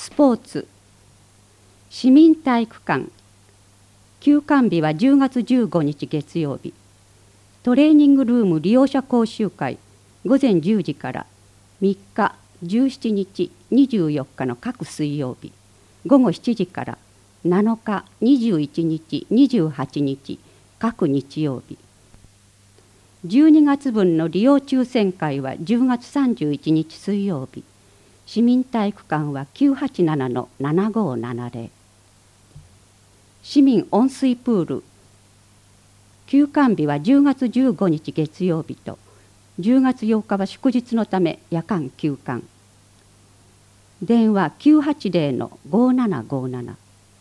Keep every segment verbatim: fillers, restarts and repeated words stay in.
スポーツ市民体育館休館日はじゅうがつじゅうごにち月曜日。トレーニングルーム利用者講習会午前じゅうじからみっかじゅうしちにちにじゅうよっかの各水曜日、午後しちじからなのかにじゅういちにちにじゅうはちにち各日曜日。じゅうにがつぶんの利用抽選会はじゅうがつさんじゅういちにち水曜日。市民体育館は きゅうはちななのななごーななぜろ。市民温水プール休館日はじゅうがつじゅうごにち月曜日とじゅうがつようかは祝日のため夜間休館。電話きゅうはちぜろのごーななごーなな。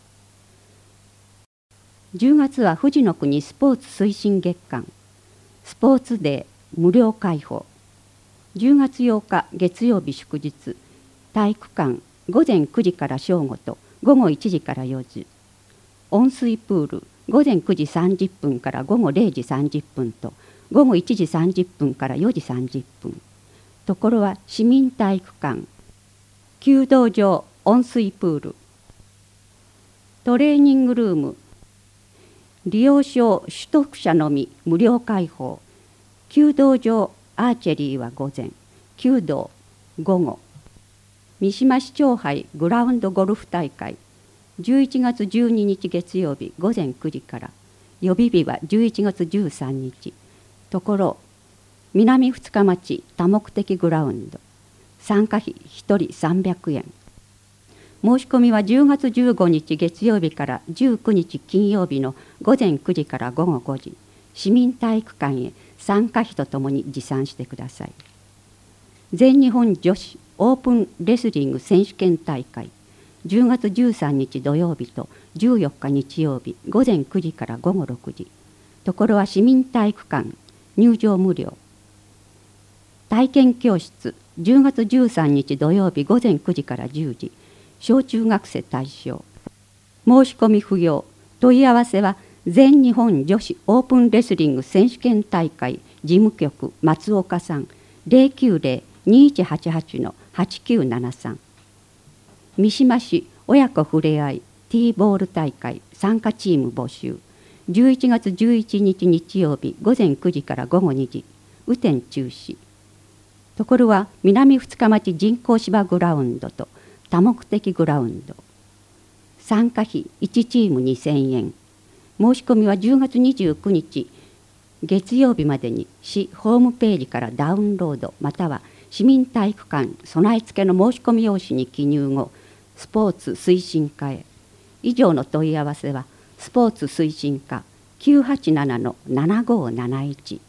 じゅうがつは富士の国スポーツ推進月間スポーツデー無料開放。じゅうがつようか月曜日祝日、体育館午前くじから正午と午後いちじからよじ。温水プール午前くじさんじゅっぷんから午後れいじさんじゅっぷんと午後いちじさんじゅっぷんからよじさんじゅっぷん。ところは市民体育館弓道場温水プールトレーニングルーム利用証取得者のみ無料開放。弓道場アーチェリーは午前、弓道午後。三島市長杯グラウンドゴルフ大会じゅういちがつじゅうににち月曜日午前くじから予備日はじゅういちがつじゅうさんにち。ところ南二日町多目的グラウンド参加費ひとりさんびゃくえん。申し込みはじゅうがつじゅうごにち月曜日からじゅうくにち金曜日の午前くじから午後ごじ。市民体育館へ参加費とともに持参してください。全日本女子オープンレスリング選手権大会じゅうがつじゅうさんにち土曜日とじゅうよっか日曜日午前くじから午後ろくじ。ところは市民体育館入場無料。体験教室じゅうがつじゅうさんにち土曜日午前くじからじゅうじ。小中学生対象。申し込み不要。問い合わせは全日本女子オープンレスリング選手権大会事務局松岡さん ゼロきゅうゼロ にいちはちはち はちきゅうななさん。三島市親子ふれあい T ボール大会参加チーム募集。じゅういちがつじゅういちにち日曜日午前くじから午後にじ。雨天中止。ところは南二日町人工芝グラウンドと多目的グラウンド。参加費いちチームにせんえん。申し込みはじゅうがつにじゅうくにち月曜日までに市ホームページからダウンロードまたは市民体育館備え付けの申し込み用紙に記入後スポーツ推進課へ。以上の問い合わせはスポーツ推進課 きゅうはちななのななごーなないち。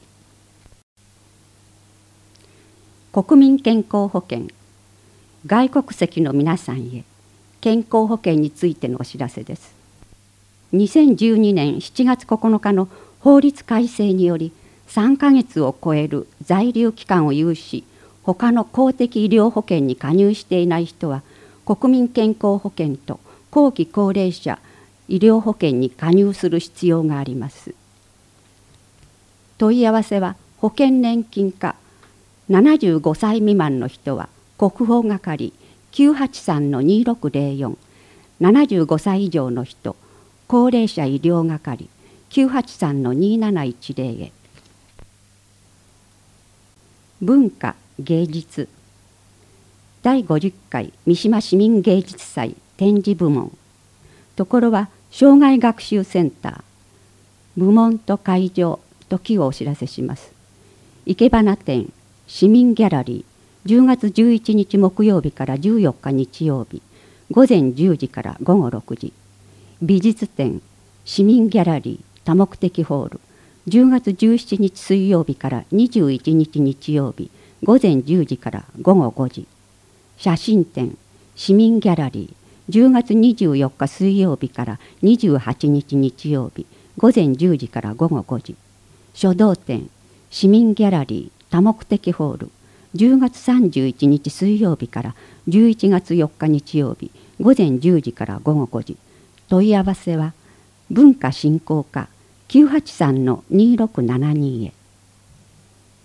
国民健康保険外国籍の皆さんへ健康保険についてのお知らせです。にせんじゅうにねんしちがつここのかの法律改正によりさんかげつを超える在留期間を有し他の公的医療保険に加入していない人は国民健康保険と後期高齢者医療保険に加入する必要があります。問い合わせは保険年金課ななじゅうごさい未満の人は国保係 きゅうはちさんのにろくぜろよん。ななじゅうごさい以上の人高齢者医療係 きゅうはちさんのになないちぜろ へ。文化芸術だいごじゅっかい三島市民芸術祭展示部門。ところは障害学習センター。部門と会場時をお知らせします。生け花展市民ギャラリーじゅうがつじゅういちにち木曜日からじゅうよっか日曜日午前じゅうじから午後ろくじ。美術展市民ギャラリー多目的ホールじゅうがつじゅうしちにち水曜日からにじゅういちにち日曜日午前じゅうじから午後ごじ。写真展市民ギャラリーじゅうがつにじゅうよっか水曜日からにじゅうはちにち日曜日午前じゅうじから午後ごじ。書道展市民ギャラリー多目的ホールじゅうがつさんじゅういちにち水曜日からじゅういちがつよっか日曜日午前じゅうじから午後ごじ。問い合わせは文化振興課 きゅうはちさんのにろくななに へ。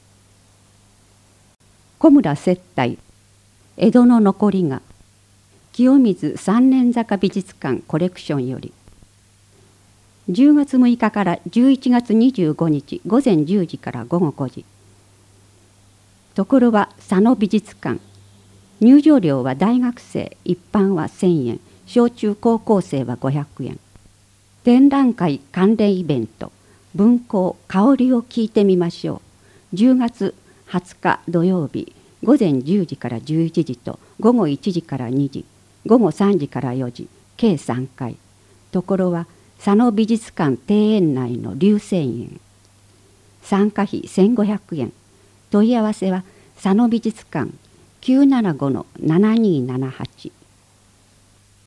小村接待江戸の残りが清水三年坂美術館コレクションよりじゅうがつむいかからじゅういちがつにじゅうごにちごぜんじゅうじからごごごじ。ところは佐野美術館。入場料は大学生、一般はせんえん、小中高校生はごひゃくえん。展覧会関連イベント、文庫香りを聞いてみましょう。じゅうがつはつか土曜日、ごぜんじゅうじからじゅういちじとごごいちじからにじ、ごごさんじからよじ、計さんかい。ところは佐野美術館庭園内の龍泉園。参加費せんごひゃくえん。問い合わせは佐野美術館きゅうななごのななにーななはち。